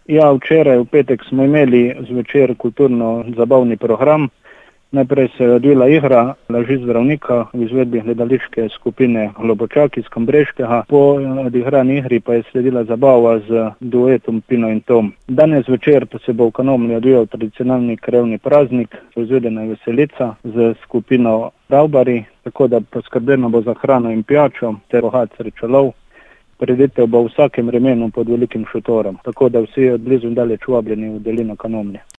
Ja, včeraj v petek smo imeli zvečer kulturno-zabavni program. Najprej se je odvila igra Laži zdravnika v izvedbi gledališke skupine Globočak iz Kambreškega. Po odigrani igri pa je sledila zabava z duetom Pino in Tom. Danes večer pa se bo v Kanomlji odvijal tradicionalni krajevni praznik, izvedena veselica z skupino Ravbari, tako da poskrbljeno bo za hrano in pijačo ter bogat srečolov. Prireditev bo v vsakem vremenu pod velikim šotorom, tako da vsi od blizu in daleč vabljeni v dolino Kanomlje.